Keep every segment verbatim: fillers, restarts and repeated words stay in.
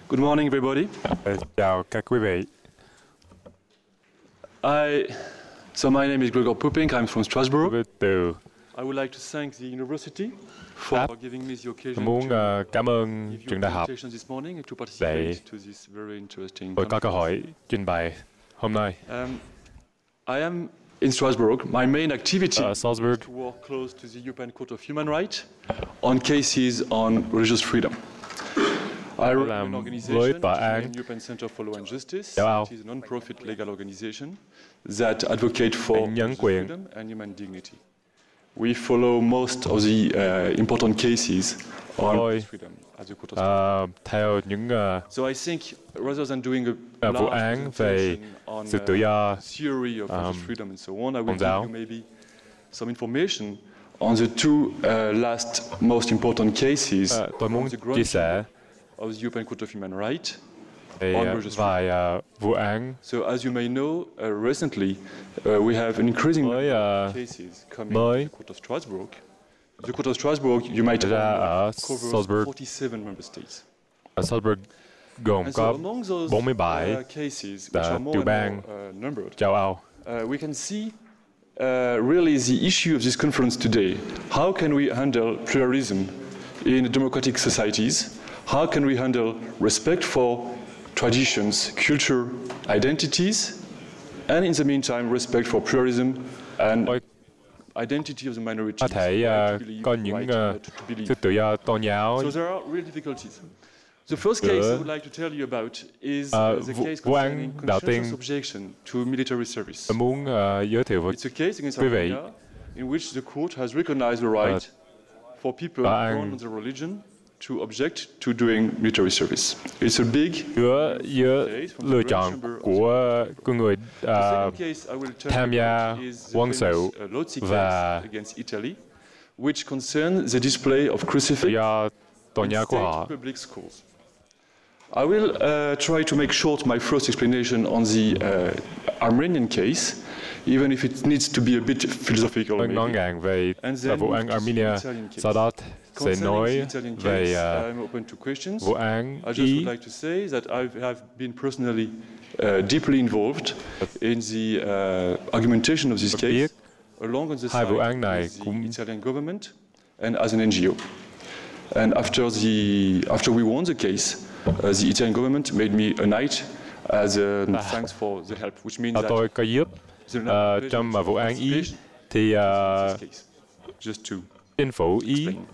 Good morning, everybody. Ờ, Chào các quý vị. I, so my name is Gregor Pupink. I'm from Strasbourg. Tôi từ I would like to thank the university Pháp. for giving me the Tôi occasion muốn to ờ, cảm ơn give you trường a đại học presentation this morning and to participate để to this very interesting tôi có cơ conference. hội trình bày hôm nay. Um, I am in Strasbourg. My main activity Ở Salzburg, is to work close to the European Court of Human Rights on cases on religious freedom. I run làm an với organization, tòa which is án named European Center for Law and Justice, Châu Âu. which is a non-profit legal organization that advocate for Về nhân religious quyền. freedom and human dignity. We follow most of the uh, important cases on Tôi, religious freedom at the Court of ờ, theo những ờ, So I think rather than doing a ờ, vụ large án về presentation on sự uh, tự do theory of religious um, freedom and so on, I will tôn give giáo. you maybe some information on the two uh, last most important cases ờ, tôi muốn on the ground chia sẻ of the European Court of Human Rights. về on ờ, religious vài ờ, vụ án So as you may know, uh, recently uh, we have an increasing mới number ờ, of cases coming mới to the Court of Strasbourg. The Court of Strasbourg, you might ra know, ở covers Salzburg. forty-seven member states. Ở Salzburg gồm And so có among those bốn mươi bảy uh, cases, which là are more tiểu and bang more uh, numbered, châu Âu. uh, we can see uh, really the issue of this conference today. How can we handle pluralism in democratic societies? How can we handle respect for traditions, culture, identities, and in the meantime, respect for pluralism and Tôi identity of the minorities? có thể right, ờ, to believe, có những right, ờ, uh, to, to believe. sự tự do tôn giáo. So there are real difficulties. The first case I Giữa- would like to tell you about is Ờ, uh, the vụ- case vụ án concerning đầu conscientious tiên- objection to military service. Tôi muốn ờ, giới thiệu với It's a case against quý vị. Armenia in which the court has recognized the right for people tòa án- born on the religion to object to doing military service. It's a big. giữa giữa lựa chọn của của người The ờ, second case I will tell tham you gia about is the quân famous, sự uh, Lozzi và- case against Italy, which concerns the display of tự crucifix do tôn in giáo của state họ. public schools. I will uh, try to make short my first explanation on the uh, Armenian case, even if it needs to be a bit philosophical. Tôi maybe. ngắn gọn về And là then vụ move án to the Armenia, Italian case. sau đó sẽ Concerning nói the Italian về case, ờ, I'm open to questions. vụ án I just Ý. would like to say that I have been personally uh, deeply involved in the uh, argumentation of this Tôi case, biết along on the hai vụ side án này with the cũng- Italian government and as an N G O. And after the after we won the case, uh, the Italian government made me a knight as a thanks for the help, which means Ờ, that tôi có giúp the ờ, trong ờ, vụ án Ý thì ờ, this case. Just to chính phủ Ý explain.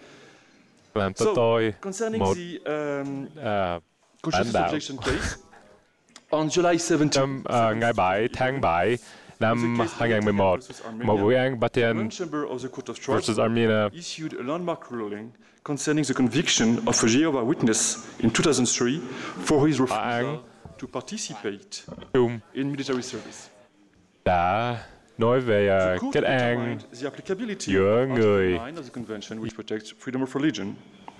làm cho So, tôi concerning một the um, ờ, conscientious đạo. objection case, on July seventeenth, trong ờ, ngày bảy tháng bảy năm hai nghìn mười một, một vụ án Batian one chamber of the Court of versus Strasbourg Armenia issued a landmark ruling concerning the conviction of a Jehovah Witness in two thousand three for his refusal to participate chung in military service. đã nói về ờ, The court kết án determined the applicability giữa of Article người- nine of the convention which protects freedom of religion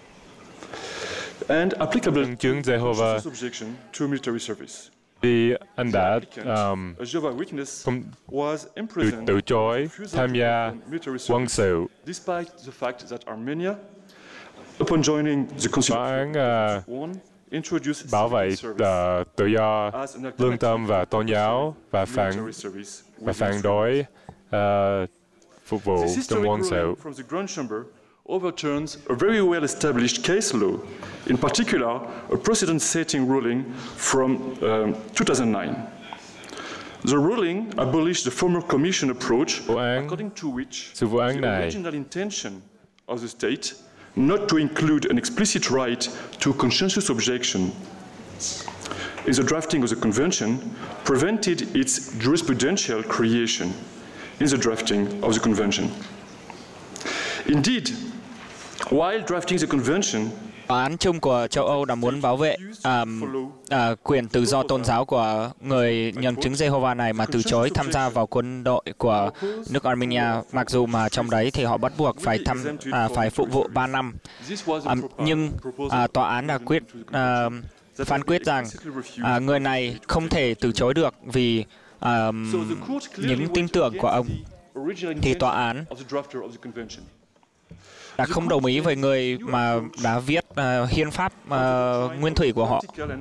and applicable Nhân chứng Jehovah conscientious objection to military service. thì anh The đã applicant, um, a Jehovah Witness, không was từ, imprisoned từ chối for refusal tham to gia perform military quân service, sự. despite the fact that Armenia, upon joining the Tòa án ờ, Constitution, introduced bảo vệ civil service ờ, tự do as an lương tâm alternative và tôn giáo và phản military service và within phản three đối ờ, phục vụ This trong historic quân sự. ruling from the Grand Chamber overturns a very well-established case law, in particular a precedent-setting ruling from um, two thousand nine. The ruling abolished the former commission approach, Vụ án according to which sự vụ án the này original intention of the state not to include an explicit right to conscientious objection in the drafting of the convention prevented its jurisprudential creation in the drafting of the convention. Indeed, while drafting the convention, Tòa án chung của châu Âu đã muốn bảo vệ à, à, quyền tự do tôn giáo của người nhân chứng Jehovah này mà từ chối tham gia vào quân đội của nước Armenia, mặc dù mà trong đấy thì họ bắt buộc phải tham à, phải phục vụ ba năm. À, nhưng à, tòa án đã quyết à, phán quyết rằng à, người này không thể từ chối được vì à, những tin tưởng của ông. Thì tòa án đã không đồng ý với người mà đã viết uh, hiến pháp uh, nguyên thủy của họ.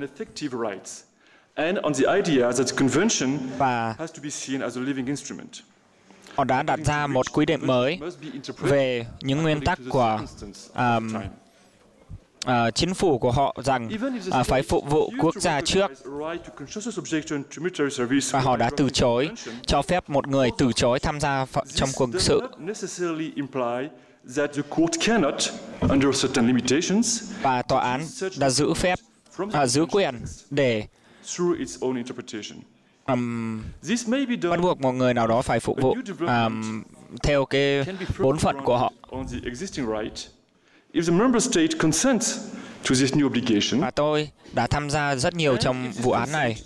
Và họ đã đặt ra một quy định mới về những nguyên tắc của um, uh, chính phủ của họ rằng uh, phải phục vụ quốc gia trước, và họ đã từ chối cho phép một người từ chối tham gia trong quân sự. Và tòa án đã giữ phép, uh, giữ quyền để um, bắt buộc một người nào đó phải phục vụ um, theo cái bổn phận của họ. Và tôi đã tham gia rất nhiều trong vụ án này.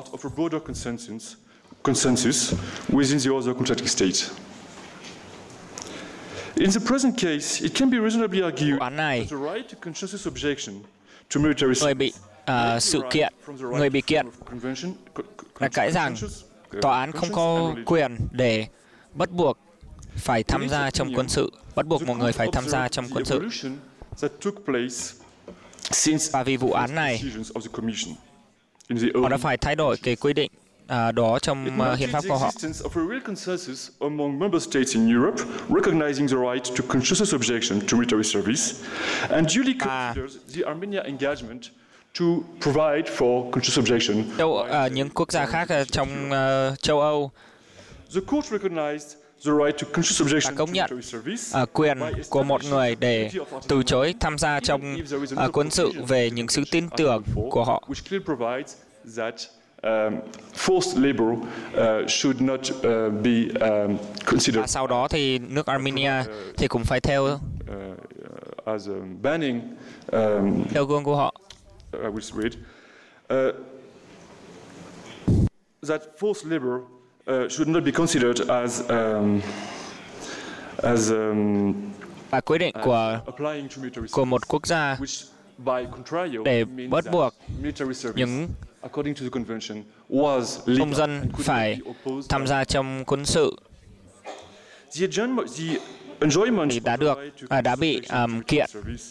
In the present case, it can be reasonably argued that the right to consensus objection to military người bị uh, sự kiện, người bị kiện đã cãi rằng tòa án không có quyền để bắt buộc phải tham gia trong quân sự, bắt buộc một người phải tham gia trong quân sự. Và vì vụ án này, họ đã phải thay đổi cái quy định À, đó trong uh, hiến pháp của họ. À, châu, uh, những quốc gia khác uh, trong uh, châu Âu đã công nhận uh, quyền của một người để từ chối tham gia trong uh, quân sự về những sự tin tưởng của họ. Um, forced labor uh, should not uh, be um, considered. Và sau đó thì nước Armenia thì cũng phải theo uh, as um, banning um, theo gương của họ. I will read uh, that forced labor uh, should not be considered as um, as um, và quy định của của một quốc gia để bắt buộc những công dân phải tham gia trong quân sự thì đã được à, đã bị um, kiện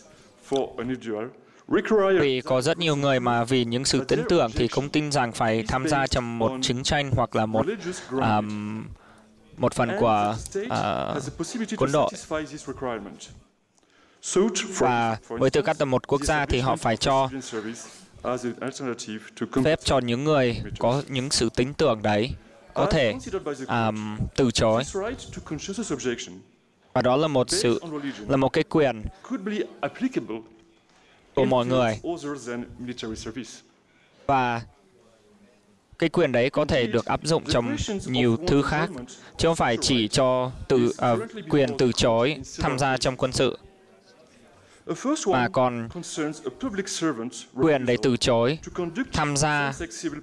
vì có rất nhiều người mà vì những sự tin tưởng thì không tin rằng phải tham gia trong một chiến tranh hoặc là một um, một phần của uh, quân đội. Và với tư cách là một quốc gia thì họ phải cho phép cho những người có những sự tin tưởng đấy có thể um, từ chối. Và đó là một sự là một cái quyền của mọi người. Và cái quyền đấy có thể được áp dụng trong nhiều thứ khác, chứ không phải chỉ cho từ uh, quyền từ chối tham gia trong quân sự, mà còn quyền để từ chối tham gia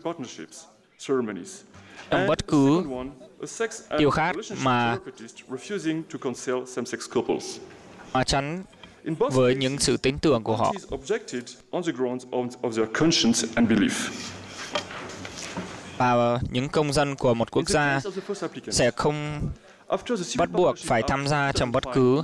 trong bất cứ điều khác mà mà chắn với những sự tin tưởng của họ. Và những công dân của một quốc gia sẽ không bắt buộc phải tham gia trong bất cứ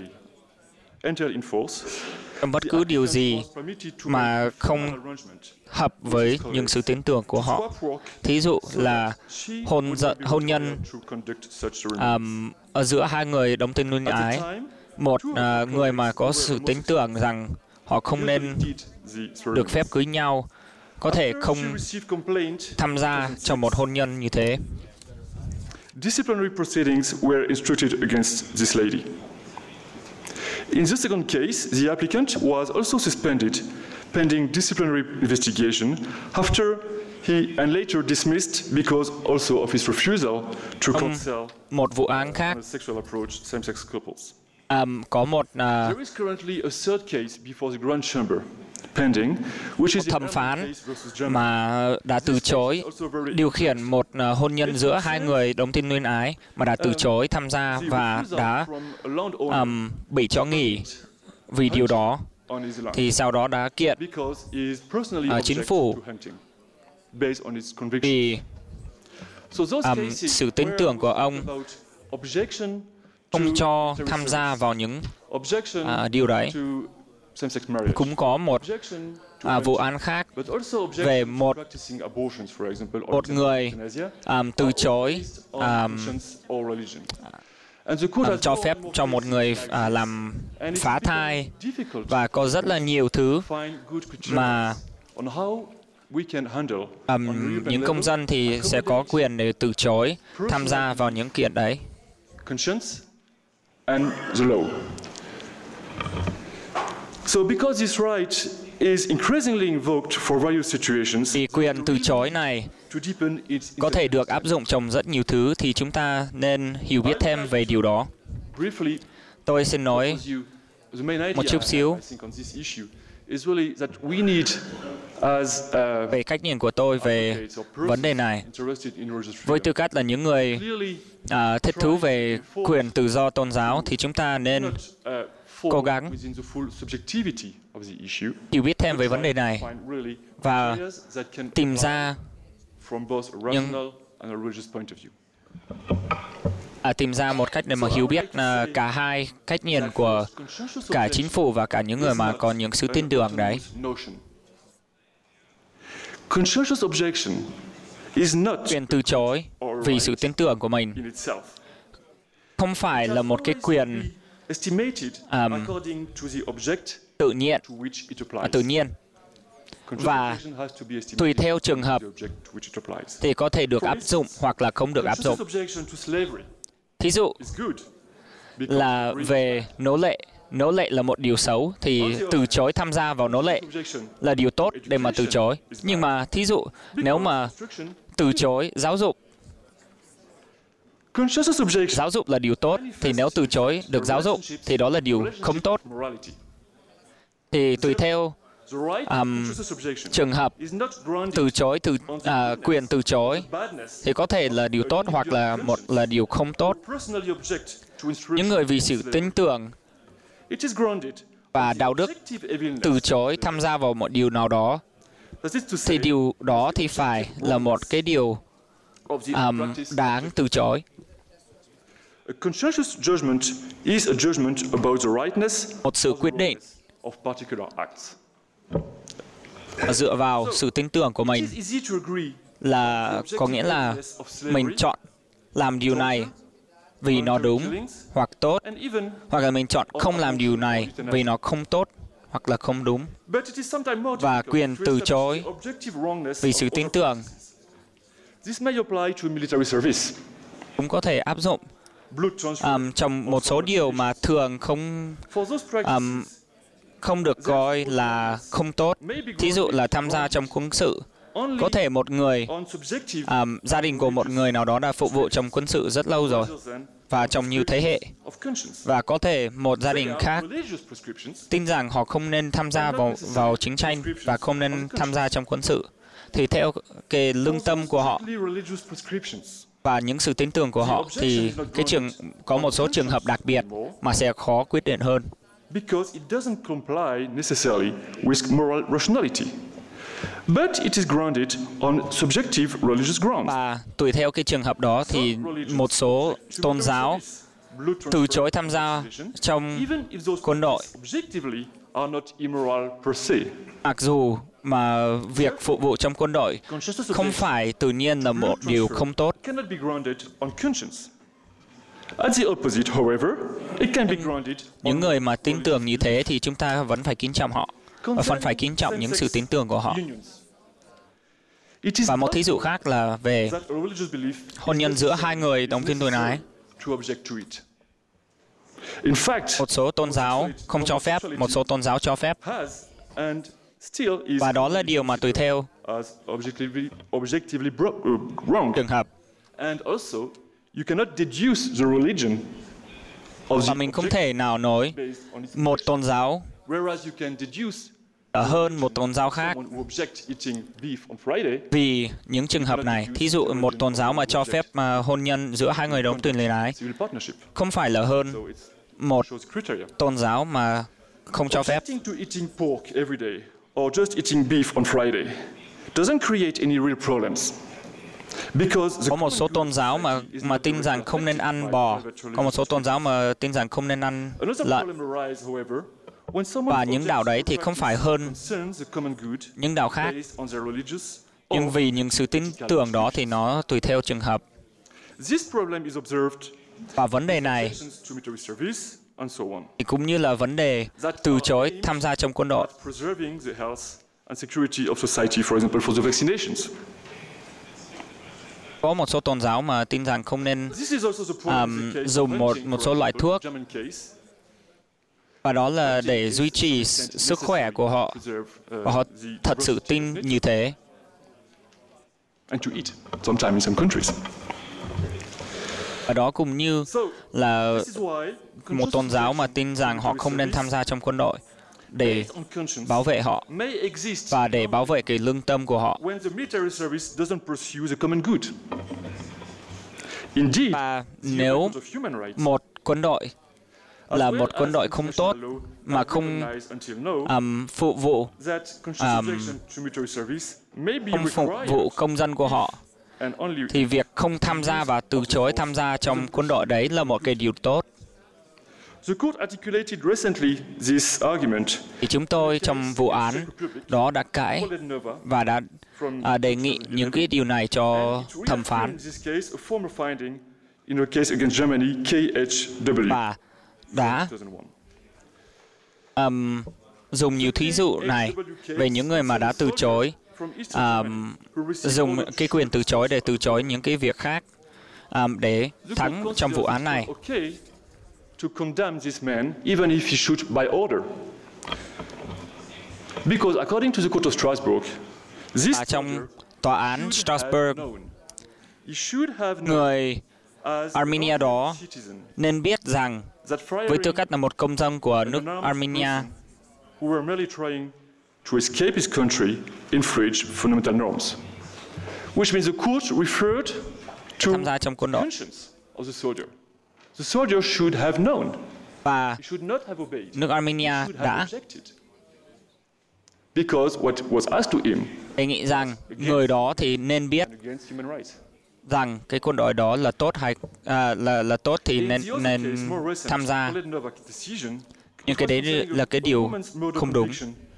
trong bất cứ điều gì mà không hợp với những sự tin tưởng của họ. Thí dụ là hôn dân, hôn nhân um, ở giữa hai người đồng tính luyến ái, một uh, người mà có sự tin tưởng rằng họ không nên được phép cưới nhau có thể không tham gia trong một hôn nhân như thế. Disciplinary proceedings were instructed against this lady. In the second case, the applicant was also suspended pending disciplinary investigation after he and later dismissed because also of his refusal to counsel một vụ án khác sexual approach same-sex couples. Um, có một uh, There is currently a third case before the Grand Chamber pending, which is thẩm phán mà đã từ chối điều khiển một uh, hôn nhân giữa hai người đồng tính luyến ái mà đã từ chối tham gia và đã um, bị cho nghỉ vì điều đó, thì sau đó đã kiện uh, chính phủ vì um, sự tin tưởng của ông không cho tham gia vào những objection à, điều đấy. to same-sex marriage, Cũng có một objection to à, vụ án khác but also objection về to một practicing abortions, for example, or một người euthanasia, à, từ chối based on à, conscience or religion. And the court à, has cho more phép and more cho một cases người like à, this. làm And it's phá becoming thai, difficult và có rất là nhiều thứ to find good mà criteria on how we can handle um, on European những công level dân thì sẽ có quyền để từ chối tham gia vào những kiện đấy. conscience and the law. So because this right is increasingly invoked for various situations, Vì quyền từ chối này to deepen its có thể được áp dụng trong rất nhiều thứ thì chúng ta nên hiểu biết thêm về điều đó. briefly, Tôi xin nói propose you, the main idea một chút I xíu have, I think, on this issue is really that we need, as uh, về cách nhìn của tôi về advocates or vấn đề persons này. interested in religious Với freedom, tư cách là những người clearly à, thích thú về quyền tự do tôn giáo thì chúng ta nên not uh, fall cố gắng within the full subjectivity of the issue, hiểu biết thêm về but vấn đề try to này find really và areas that can tìm apply ra from both a rational and a religious point of view. à, tìm ra một cách để mà hiểu biết à, cả hai cách nhìn của cả chính phủ và cả những người mà có những sự tin tưởng đấy. Notion. Conscientious objection is not Quyền từ chối vì sự tin tưởng của mình in itself. không phải là một cái quyền Estimated um, according to the object tự nhiên to which it à, applies. tự nhiên và Conscientious objection has to be estimated tùy theo trường according hợp to the object to which it applies. thì có thể được áp dụng hoặc là không được áp dụng. Conscientious objection to slavery Thí dụ is good because là it brings về nô lệ, nô lệ là một điều xấu thì từ chối tham gia vào nô lệ objection là điều tốt để mà từ chối. Nhưng mà thí dụ nếu mà restriction. từ chối giáo dục, Conscientious objection giáo dục là điều tốt thì nếu từ chối được giáo dục thì đó là điều không tốt. morality. Thì tùy theo The right Um, of conscientious objection trường hợp is not granted từ chối từ à, quyền từ chối badness thì có thể là điều tốt hoặc là một là điều không tốt. personally object to instruction Những người vì sự of slavery. tin tưởng It is grounded và on the đạo đức objective evidence. từ chối tham gia vào một điều nào đó That is to say, thì điều đó thì phải là một cái điều of the um, practice đáng từ chối. A conscientious judgment is a judgment about the rightness Một sự quyết định of particular acts. dựa vào sự tin tưởng của It mình is easy to agree là có nghĩa là mình chọn làm điều này vì nó đúng hoặc tốt, and even hoặc là mình chọn không làm điều này vì nó không tốt hoặc là không đúng. but it is sometimes more Và difficult quyền to từ establish chối the objective wrongness vì of sự tin other tưởng practices. This may apply to military service, cũng có thể áp dụng blood transfer. um, trong một số điều mà thường không For those practices, um, không được coi là không tốt. Thí dụ là tham gia trong quân sự. only Có thể một người, on subjective um, gia đình của một người nào đó đã phục vụ trong quân sự rất lâu rồi rather than và trong nhiều thế hệ. of conscience. Và có thể một gia đình They are khác religious prescriptions tin rằng họ không nên tham gia vào vào chiến tranh và không nên tham gia trong quân sự. Thì theo cái lương tâm của họ Strictly religious prescriptions. và những sự tin tưởng của họ thì cái trường có một số trường hợp đặc biệt mà sẽ khó quyết định hơn. Because it doesn't comply necessarily with moral rationality. But it is grounded on subjective religious grounds. Và tùy theo cái trường hợp đó thì một số tôn giáo từ chối tham gia trong even if those quân đội, practices objectively are not immoral per se. mặc dù mà việc phục vụ trong quân đội không phải tự nhiên là một điều không tốt. Cannot be grounded on conscience. At the opposite, however, it can be grounded Những on người mà tin tưởng như thế thì chúng ta vẫn phải kính trọng họ và vẫn phải kính trọng những sự tin tưởng của họ. unions. It is Và một thí dụ khác là về that a religious belief hôn nhân giữa hai người đồng tin tuần ái. to object to it. In fact, Một số tôn giáo không cho phép, một số tôn giáo cho phép. has and still is Và đó là điều mà tùy theo as objectively objectively bro- uh, wrong. trường hợp. And also, you cannot deduce the religion of Và the mình không object thể nào nói based on its một tôn giáo whereas you can deduce là hơn một tôn giáo khác someone who object eating beef on Friday vì những trường hợp này. Thí dụ một tôn giáo mà cho phép mà hôn nhân giữa hai người đồng tin lễ ái civil partnership. không phải là hơn So it một shows criteria. tôn giáo mà không cho phép. Objecting to eating pork every day or just eating beef on Friday doesn't create any real problems. Có một số tôn giáo mà mà tin rằng không nên ăn bò, có một số tôn giáo mà tin rằng không nên ăn lợn. Và những đạo đấy thì không phải hơn những đạo khác, nhưng vì những sự tin tưởng đó thì nó tùy theo trường hợp. Và vấn đề này thì cũng như là vấn đề từ chối tham gia trong quân đội. Có một số tôn giáo mà tin rằng không nên um, dùng một một số loại thuốc, và đó là để duy trì sức khỏe của họ, và họ thật sự tin như thế. Và đó cũng như là một tôn giáo mà tin rằng họ không nên tham gia trong quân đội để bảo vệ họ và để bảo vệ cái lương tâm của họ. Và nếu một quân đội là một quân đội không tốt mà không um, phụ vụ um, không phục vụ công dân của họ, thì việc không tham gia và từ chối tham gia trong quân đội đấy là một cái điều tốt. Thì chúng tôi trong vụ án đó đã cãi và đã à, đề nghị những cái điều này cho thẩm phán. Và đã um, dùng nhiều thí dụ này về những người mà đã từ chối, um, dùng cái quyền từ chối để từ chối những cái việc khác um, để thắng trong vụ án này. To condemn this man, even if he should by order. Because according to the Court of Strasbourg, this à, trong tòa án Strasbourg, người Armenia đó nên biết rằng với tư cách là một công dân của nước Armenia, who were merely trying to escape his country, infringe fundamental norms, which means the court referred to tham gia trong quân đội. conscience of the soldier. The soldier should have known. Và He should not have obeyed. nước Armenia He should have đã objected. Because what was asked to him đề nghị rằng người đó thì nên biết against human rights. rằng cái quân đội đó là tốt hay à, là là tốt thì nên nên tham gia. Nhưng cái đấy là cái điều không đúng.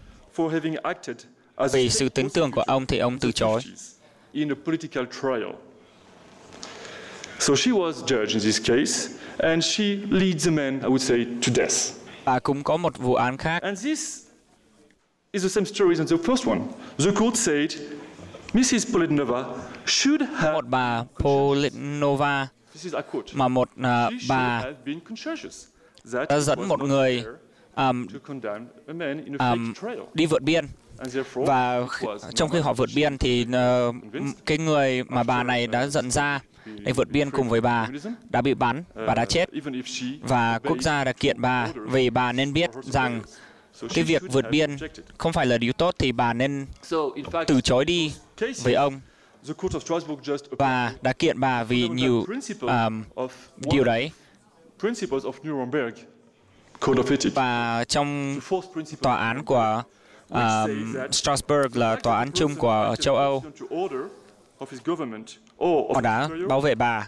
Vì sự tin tưởng của ông thì ông từ chối. In a political trial. So she was judged in this case, and she leads the man, I would say, to death. Và cũng có một vụ án khác. And this is the same story as the first one. The court said, Missus Politnova should have. Một bà Politnova mà một uh, bà đã dẫn một người um, um, đi vượt biên. Và trong khi họ vượt biên thì uh, cái người mà bà này đã dẫn ra để vượt biên cùng với bà đã bị bắn và đã chết. Và quốc gia đã kiện bà vì bà nên biết rằng cái việc vượt biên không phải là điều tốt thì bà nên từ chối đi với ông. Và đã kiện bà vì nhiều um, điều đấy. Và trong tòa án của um, Strasbourg là tòa án chung của châu Âu, họ đã bảo vệ bà.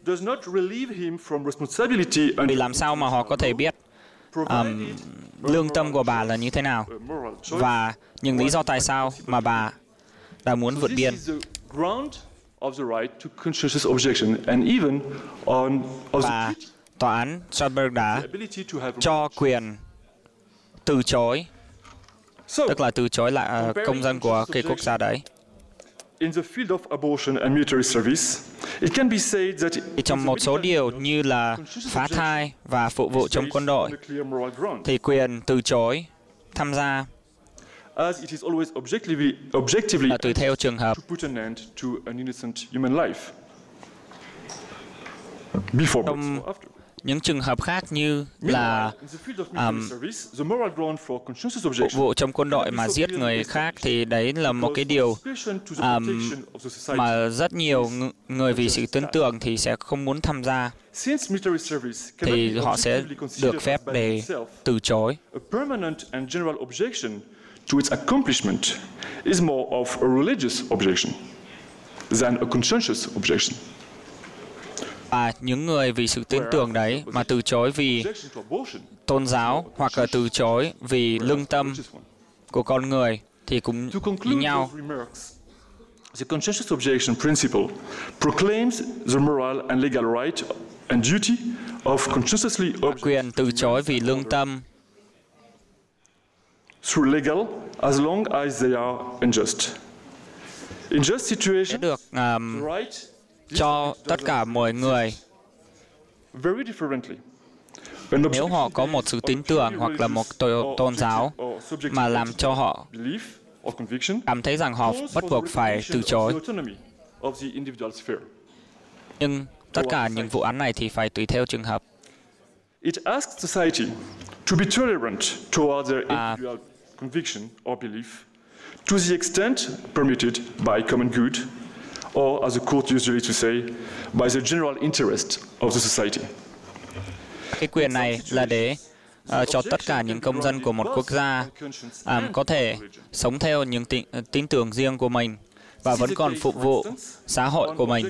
Vì làm sao mà họ có thể biết um, lương tâm của bà là như thế nào và những lý do tại sao mà bà đã muốn vượt biên. Và tòa án Strasbourg đã cho quyền từ chối, tức là từ chối lại uh, công dân của cái quốc gia đấy. Trong một số điều như là phá thai và phụ vụ trong quân đội thì quyền từ chối tham gia là tùy theo trường hợp. Trong những trường hợp khác như là um, phục vụ trong quân đội mà giết người khác thì đấy là một cái điều um, mà rất nhiều người vì sự tin tưởng thì sẽ không muốn tham gia, thì họ sẽ được phép để từ chối. To its accomplishment is more of a religious objection. than a conscientious objection. Và những người vì sự tin tưởng đấy mà từ chối vì tôn giáo hoặc là từ chối vì lương tâm của con người thì cũng như nhau. The conscientious objection principle proclaims the moral and legal right and duty of conscientiously object Quyền từ chối vì lương tâm through legal as long as they are unjust. In just sẽ situation, được um, the right cho tất cả mọi người very differently. An nếu họ có một sự tín tưởng hoặc là một tổ- tôn giáo mà làm cho họ belief or conviction cảm thấy rằng họ calls bắt for buộc the phải recognition từ of chối. the autonomy of the individual sphere. Nhưng tất cả những vụ án này thì phải tùy theo trường hợp. It asks society to be tolerant towards their À. individual conviction or belief to the extent permitted by common good, or as the court usually to say, by the general interest of the society. Cái quyền này là để uh, cho tất cả những công dân của một quốc gia um, có thể sống theo những tin, tín tưởng riêng của mình và vẫn còn phục vụ xã hội của mình.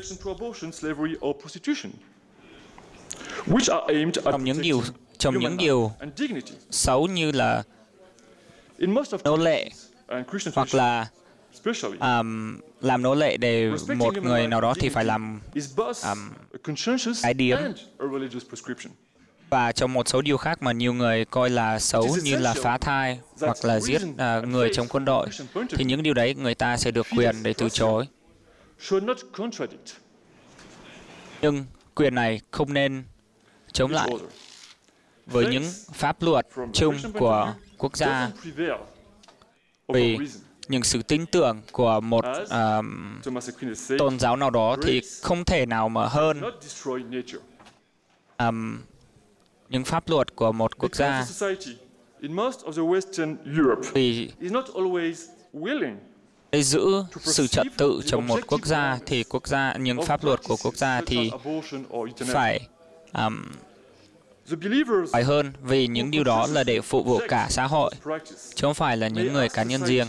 Trong những điều trong những điều xấu như là nô lệ hoặc là um, làm nô lệ để một người nào đó thì phải làm um, cái điếm. Và trong một số điều khác mà nhiều người coi là xấu như là phá thai hoặc là giết uh, người trong quân đội thì những điều đấy người ta sẽ được quyền để từ chối. Nhưng quyền này không nên chống lại với những pháp luật chung của quốc gia vì những sự tin tưởng của một um, tôn giáo nào đó thì không thể nào mà hơn um, những pháp luật của một quốc gia vì để giữ sự trật tự trong một quốc gia thì quốc gia những pháp luật của quốc gia thì phải um, phải hơn vì những điều đó là để phục vụ cả xã hội chứ không phải là những người cá nhân riêng.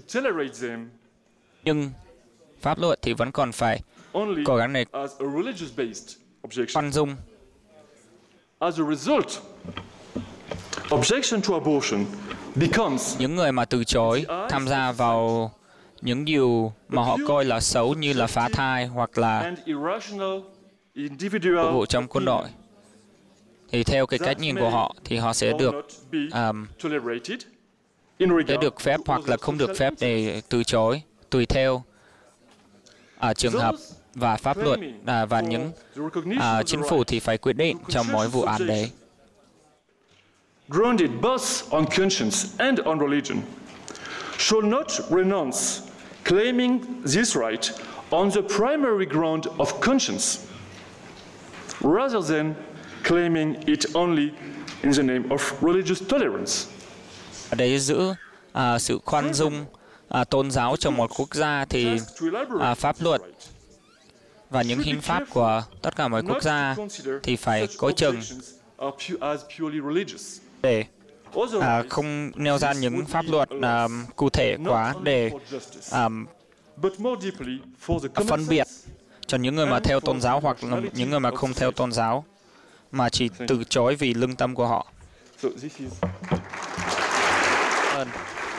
Nhưng pháp luật thì vẫn còn phải cố gắng để khoan dung. As a result, objection to abortion becomes Những người mà từ chối tham gia vào những điều mà họ coi là xấu như là phá thai hoặc là an irrational phục individual vụ trong quân đội thì theo cái cách nhìn của họ thì họ sẽ or được not be um, tolerated in sẽ regard được phép to hoặc là other không được social phép để từ chối tùy theo à, trường hợp và pháp luật à, và những à, chính phủ thì phải quyết định trong mỗi vụ án đấy. grounded both on conscience and on religion, shall not renounce claiming this right on the primary ground of conscience, rather than claiming it only in the name of religious tolerance. Để giữ à, sự khoan dung à, tôn giáo trong một quốc gia thì à, pháp luật và những hiến pháp của tất cả mọi quốc gia thì phải coi chừng để à, không nêu ra những pháp luật à, cụ thể quá để à, phân biệt cho những người mà theo tôn giáo hoặc là những người mà không theo tôn giáo mà chỉ từ chối vì lương tâm của họ. Ơn.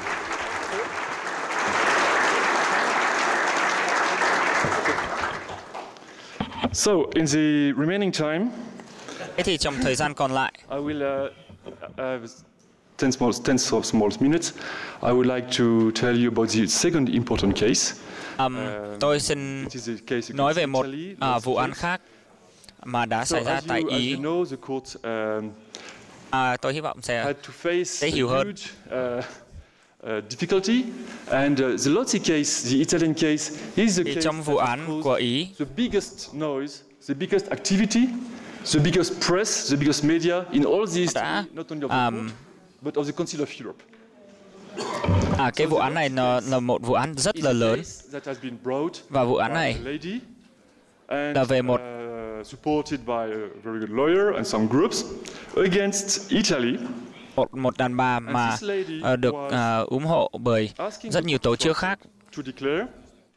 So, in the remaining time, Thế thì trong thời gian còn lại, I will uh, have ten small, ten small minutes. I would like to tell you about the second important case. um, tôi xin It is a case nói về against một Italy, à, last vụ án case. khác mà đã So, xảy ra as tại you, as Ý. you know, the court um, À, tôi hy vọng sẽ had to face dễ a hiểu hơn. huge uh, uh, difficulty, and uh, the Lozzi case, the Italian case, is the Thì case trong vụ that án caused của Ý, the biggest noise, the biggest activity, the biggest press, the biggest media in all this, đã not only of the um, court, but of the Council of Europe. à, cái vụ án này là, là một vụ án rất là lớn That has been brought và vụ án by này a lady and là về một uh, supported by a very good lawyer and some groups against Italy. một, một đàn bà mà uh, được uh, ủng hộ bởi rất nhiều tổ chức khác. To declare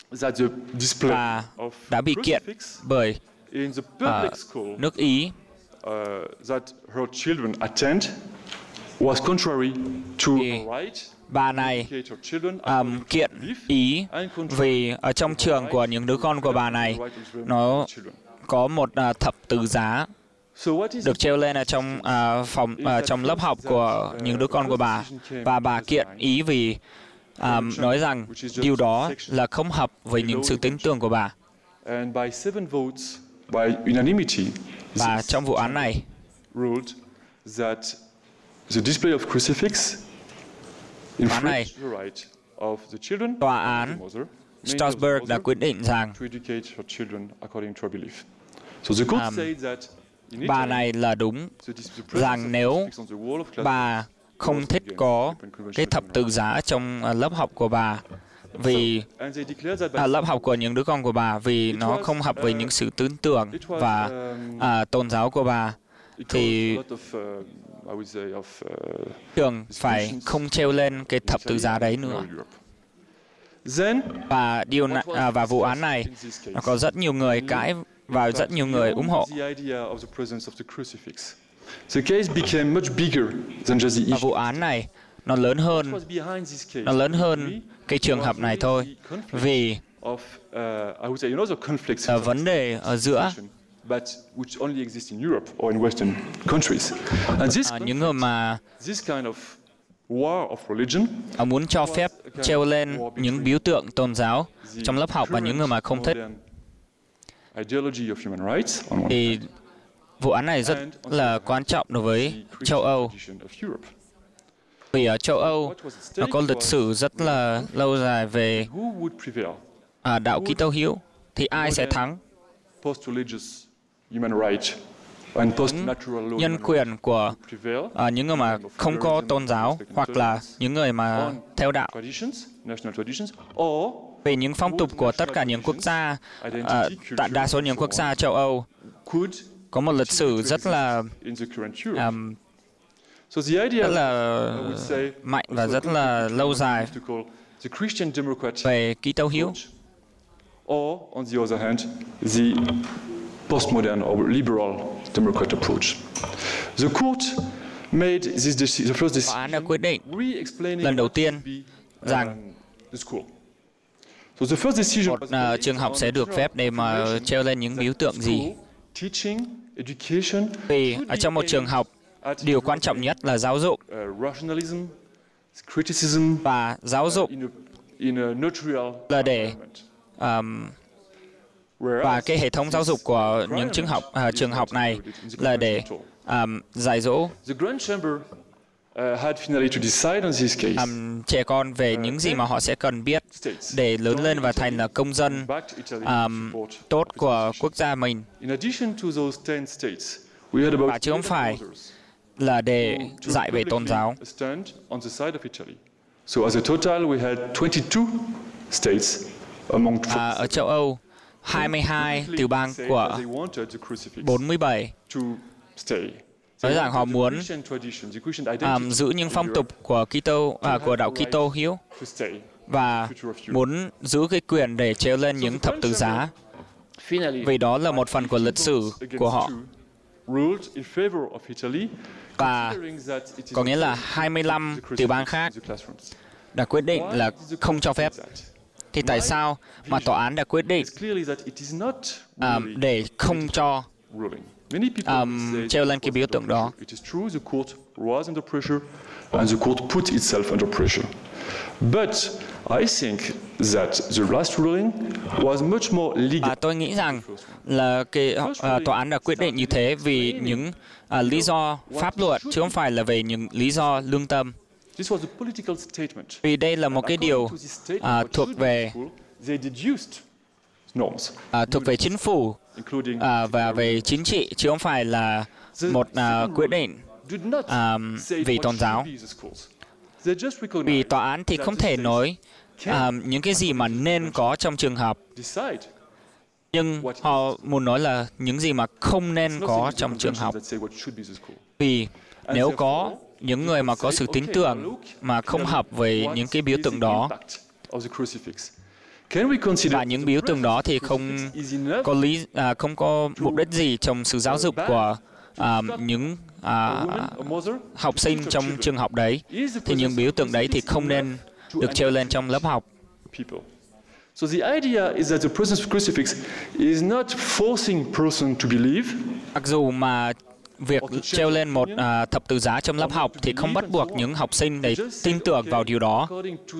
that the display và of đã bị kiện crucifix bởi in the uh, public school nước Ý uh, that her children attend was contrary to Thì her right bà to này educate her children um, according to kiện belief Ý and contrary vì ở trong to her trường right của những đứa con của bà này to the right of the nó children. có một uh, thập tự giá So what is được treo lên ở trong uh, phòng uh, trong lớp học của những đứa con của bà, và bà kiện Ý vì um, nói rằng điều đó là không hợp với những sự tin tưởng của bà. And by seven votes, by unanimity, Và trong vụ án này, ruled that the display of crucifix infringed the right of the children, tòa the án mother, Strasbourg đã quyết định rằng to educate her children according to her belief. So the court Um, said that in bà Italy, này là đúng the dis- the presence rằng of nếu crucifix on the wall of classrooms bà không thích có cái thập tự giá trong uh, lớp học của bà, vì and they declared that by à, lớp học của những đứa con của bà vì nó không hợp với những sự tin tưởng và à, tôn giáo của bà, it thì caused a lot of, uh, I would say, of uh, trường phải không treo lên cái thập tự giá đấy nữa. Then, Và điều này, à, và vụ án này nó có rất nhiều người cãi và rất nhiều người ủng hộ. the idea of the presence of the crucifix, the case became much bigger than just the Và issue. vụ án này nó lớn hơn, What was behind this case? nó lớn hơn cái trường hợp này thôi, vì Of, uh, I would say, another conflict. là vấn đề ở giữa But which only exists in Europe or in Western countries. And this, à, những người mà this kind of war of religion à, muốn cho phép treo lên những biểu tượng tôn giáo trong lớp học, và những người mà không thích, ideology of human rights on one thì vụ án này rất là quan trọng đối với châu Âu. tradition of Europe. Vì ở châu Âu nó có lịch sử rất là lâu dài về Who would prevail? à, đạo Kitô hữu, thì ai sẽ thắng? Post-religious human rights and post-natural law Nhân human quyền rights của prevail à, những người mà không có tôn giáo, hoặc là những người mà theo đạo. traditions, national traditions, or Về những phong tục của tất cả những quốc gia, à, tại đa số những quốc gia châu Âu could có một lịch sử rất là in the current Europe. um, So the idea, rất là I would say, mạnh và also rất là conflict lâu between dài what we used to call the Christian Democrat về Kitô hữu, approach, or on the other hand, the postmodern or liberal Democrat approach. The court made this deci- the first tòa án decision đã quyết định re-explaining lần đầu what tiên should be, rằng um, the school. So the first decision một was uh, based trường học on sẽ được phép để mà affirmation treo lên những that biểu tượng gì. school, teaching, education Vì should ở be trong một trường aimed học, at điều quan trọng nhất là giáo dục, uh, rationalism, criticism, và giáo dục in a, in a neutral là để environment. um, Whereas và cái hệ thống giáo dục của những trường học à, trường học này là để um, dạy dỗ the Grand Chamber uh, had finally to decide on this case. um, trẻ con về những gì mà họ sẽ cần biết để lớn lên và thành là công dân Backed Italy um, support tốt of của education. quốc gia mình, In addition to those ten states, we had about và chứ không eleven phải others là để who took dạy về tôn publicly giáo. a stand on the side of Italy. So as a total, we had twenty-two states among À, ở châu Âu, hai mươi hai tiểu bang said của that they wanted the crucifix bốn mươi bảy to stay. nói rằng họ The muốn Christian tradition, the Christian um, identity giữ những in phong Europe tục của Kitô à, của đạo Kitô hữu, to stay. và muốn giữ cái quyền để treo lên những thập tự giá, Finally, vì đó là một phần của lịch sử của họ. ruled in favor of Italy, Và considering that it is có nghĩa là not hai mươi lăm the tiểu bang crucifix khác in the classrooms. đã quyết định Why là did the không court cho phép. do that? Thì tại sao mà tòa án đã quyết định It's clearly that it is not um, really để không cho ruling. Many people um, say treo lên it cái was biểu under tượng đó. pressure. It is true the court was under pressure and the court put itself under pressure. But I think that the last ruling was much more legal. Và tôi nghĩ rằng là cái uh, tòa án đã quyết định như thế vì những uh, lý do pháp luật, chứ không phải là về những lý do lương tâm. This was a political statement. Vì đây là một cái điều According to this statement, uh, what thuộc should be về school, they deduced norms, uh, thuộc về chính phủ including uh, và về chính trị, chứ không phải là một uh, quyết định did not um, say vì what tôn giáo. should be the schools. They just Vì recognized tòa án thì that không the thể states nói can um, những cái gì mà nên có trong trường học, decide. nhưng họ muốn nói là những gì mà không nên It's not có saying the trong trường conventions học. that say what should be the school. Vì nếu có những người mà có sự tín tưởng mà không hợp với những cái biểu tượng đó, Và những biểu tượng đó thì không có lý à, không có mục đích gì trong sự giáo dục của à, những à, học sinh trong trường học đấy. Thì những biểu tượng đấy thì không nên được treo lên trong lớp học. So the idea is that the presence of crucifix is not forcing person to believe. Mặc dù mà việc treo lên một à, thập tự giá trong lớp học thì không bắt buộc những học sinh để tin tưởng vào điều đó.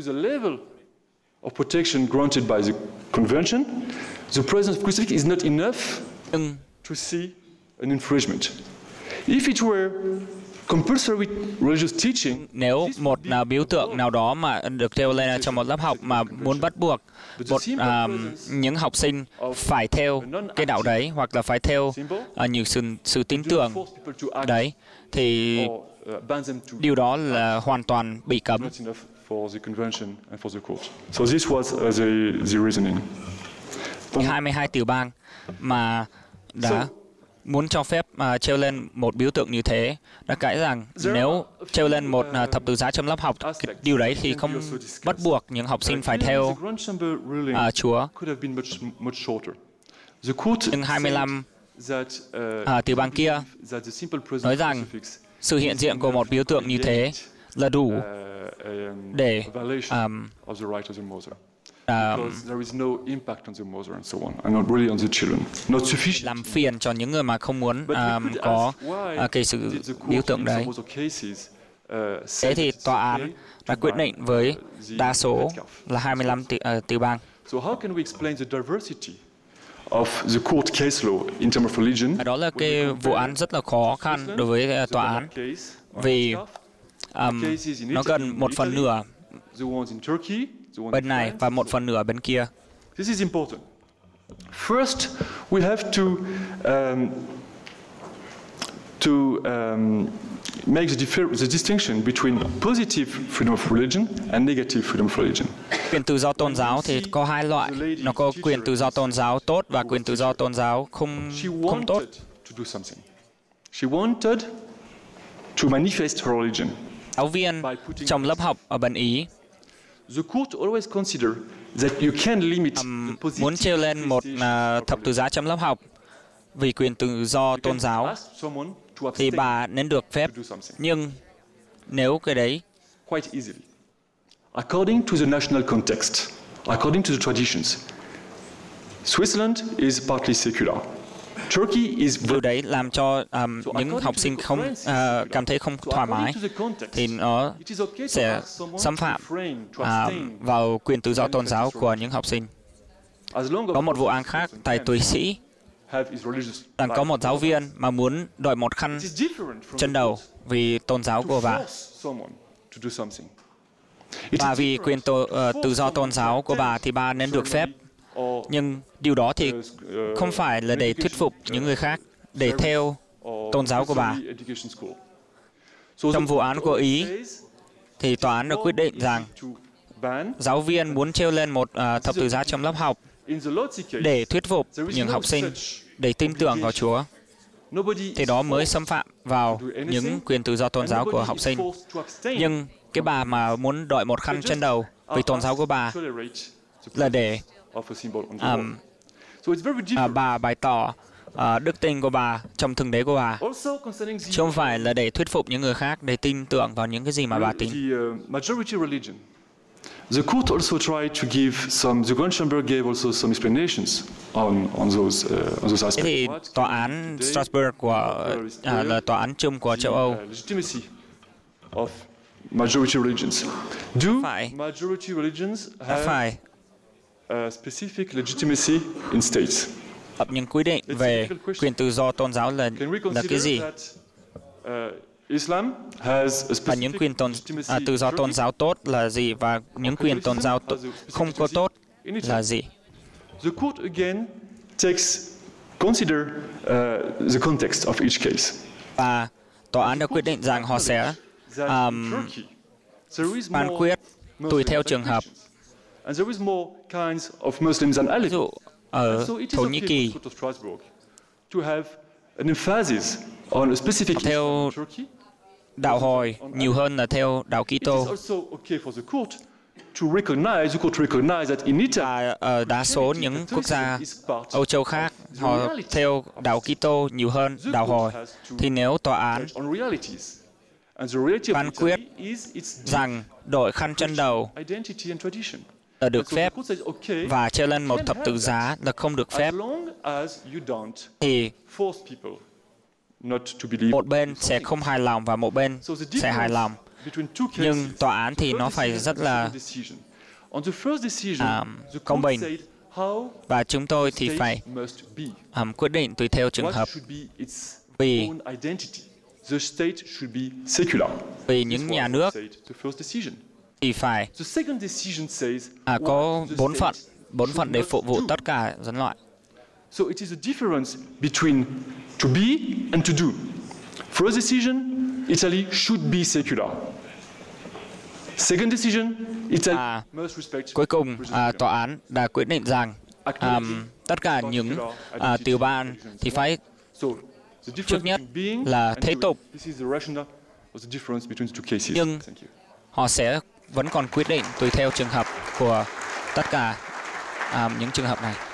Of protection granted by the convention, the presence of crucifix is not enough Nhưng to see an infringement. If it were compulsory religious teaching, nếu một uh, biểu tượng nào đó mà được treo lên trong một lớp học mà muốn bắt buộc một uh, những học sinh phải theo cái đạo đấy hoặc là phải theo uh, những sự, sự tin tưởng đấy thì điều đó là hoàn toàn bị cấm. For the convention and for the court. So this was uh, the, the reasoning. hai mươi hai tiểu bang mà đã muốn cho phép uh, treo lên một biểu tượng như thế đã cãi rằng nếu treo lên một uh, thập tự giá trong lớp học, điều đấy thì không bắt buộc những học sinh phải theo uh, Chúa. Nhưng hai mươi lăm uh, tiểu bang kia nói rằng sự hiện diện của một biểu tượng như thế là đủ để um, làm phiền cho những người mà không muốn um, có uh, cái sự biểu tượng đấy. Thế thì tòa án đã quyết định với đa số là hai mươi lăm tiểu, uh, tiểu bang. Đó là cái vụ án rất là khó khăn đối với uh, tòa án vì Um, nó gần một phần nửa bên này và một phần nửa bên kia. This is important. First, we have to um, to um, make the, differ- the distinction between positive freedom of religion and negative freedom of religion. Quyền tự do tôn giáo thì có hai loại, nó có quyền tự do tôn giáo tốt và quyền tự do tôn giáo không không tốt. She wanted to manifest her religion. Giáo viên trong lớp học ở bên Ý um, muốn treo lên một uh, thập tự giá trong lớp học vì quyền tự do tôn giáo thì bà nên được phép. Nhưng nếu cái đấy according to the national context, according to the traditions, Switzerland is partly secular. Turkey is điều đấy làm cho um, những học sinh không uh, cảm thấy không thoải mái thì nó sẽ xâm phạm uh, vào quyền tự do tôn giáo của những học sinh. Có một vụ án khác tại Thụy Sĩ rằng có một giáo viên mà muốn đội một khăn trên đầu vì tôn giáo của bà và vì quyền tự, uh, tự do tôn giáo của bà thì bà nên được phép. Nhưng điều đó thì không phải là để thuyết phục những người khác để theo tôn giáo của bà. Trong vụ án của Ý, thì tòa án đã quyết định rằng giáo viên muốn treo lên một uh, thập tự giá trong lớp học để thuyết phục những học sinh để tin tưởng vào Chúa, thì đó mới xâm phạm vào những quyền tự do tôn giáo của học sinh. Nhưng cái bà mà muốn đội một khăn trên đầu vì tôn giáo của bà là để Um, uh, bà bày tỏ uh, đức tin của bà trong thượng đế của bà, chứ không phải là để thuyết phục những người khác để tin tưởng vào những cái gì mà bà tin. The court also tried to give some. The Grand Chamber gave also some explanations on on those uh, on those aspects. Thế thì tòa án Strasbourg của uh, là tòa án chung của châu Âu. Of majority religions. Do phải majority religions have phải Uh, specific legitimacy in states. Những quy định về quyền tự do tôn giáo là là cái gì? That, uh, Islam has a và những quyền tôn, à, tự do tôn giáo tốt là gì và những quyền tôn giáo t- không có tốt là gì? The court again takes consider uh, the context of each case. Và tòa án đã quyết định rằng họ sẽ um, phán quyết tùy theo trường hợp. And there is more kinds of Muslims than Ví dụ ở Thổ Nhĩ Kỳ to have an emphasis on a specific theo đạo Hồi nhiều hơn là theo đạo Kitô. to recognize, you could recognize that in Italy, Và ở đa số những quốc gia Âu Châu khác, họ theo đạo Kitô nhiều hơn đạo Hồi. Thì nếu tòa án on realities. And the reality of phán quyết Italy is its rằng đội khăn chân đầu identity and tradition. là được So phép the court says, okay, và treo lên một you thập can tự have giá là không được phép, as long as you don't thì force people not to believe. một bên sẽ không hài lòng và một bên So the sẽ hài difference lòng. between two cases, Nhưng tòa án thì the nó first phải decision rất and là the second decision. On the first decision, à, the công court bình. said how Và chúng tôi thì state phải must be. um, quyết định tùy theo trường What hợp. should be its Vì own identity. The state should be secular. vì This những was nhà nước said, the first decision. thì phải The second decision says à, có what the bốn phận, state bốn should phận để not phục vụ do. tất cả dân loại. So it is a difference between to be and to do. First decision, Italy should be secular. Second decision, Italy À, must respect. Cuối cùng, à, tòa án đã quyết định rằng um, tất cả những à, tiểu bang thì phải So the difference trước nhất between being là and thế doing. tục. This is the rationale of the difference between the two cases. Nhưng Thank you. họ sẽ vẫn còn quyết định tùy theo trường hợp của tất cả um, những trường hợp này.